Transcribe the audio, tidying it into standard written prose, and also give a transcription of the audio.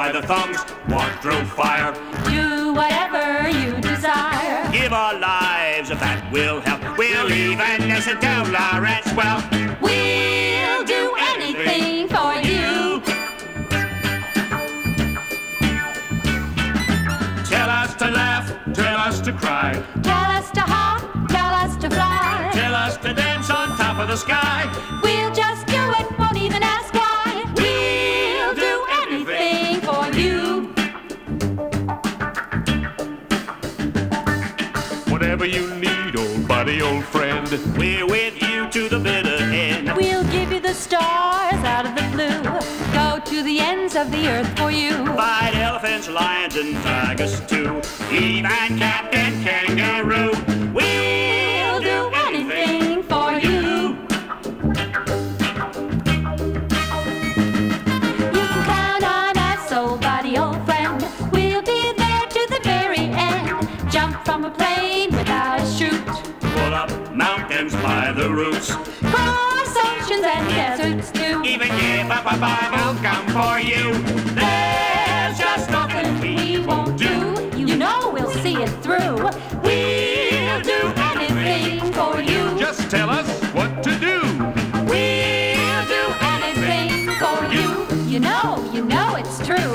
by the thumbs, walk through fire. Do whatever you desire. Give our lives if that will help. We'll even listen to Lawrence Welk. We'll do anything for you. Tell us to laugh, tell us to cry, Tell us to hop, tell us to fly. tell us to dance on top of the sky. We'll just do it, won't even ask why. We'll do anything for you. Whatever you need, old buddy, old friend, we're with you to the bitter end. We'll give you the stars out of the blue. Go to the ends of the earth for you. Fight elephants, lions, and tigers too. Even Captain Kangaroo. We'll do anything for you. You can count on us, old buddy, old friend. We'll be there to the very end. Jump from a plane without a chute. Pull up mountains by the roots. Cross oceans and deserts too. Even give up a Bible gum for you. There's just nothing we won't do. You know we'll see it through. We'll do Anything for you. Just tell us what to do. We'll do anything for you. You know it's true.